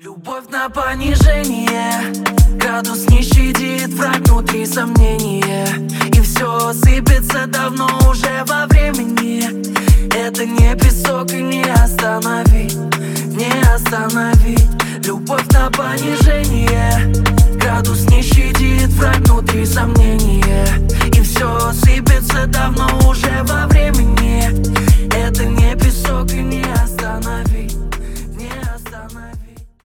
Любовь на понижение, градус не щадит, враг внутри сомнения. И все сыпется давно уже во времени. Это не песок и не остановить, не остановить. Любовь на понижение, градус не щадит, враг внутри сомнения. И все сыпется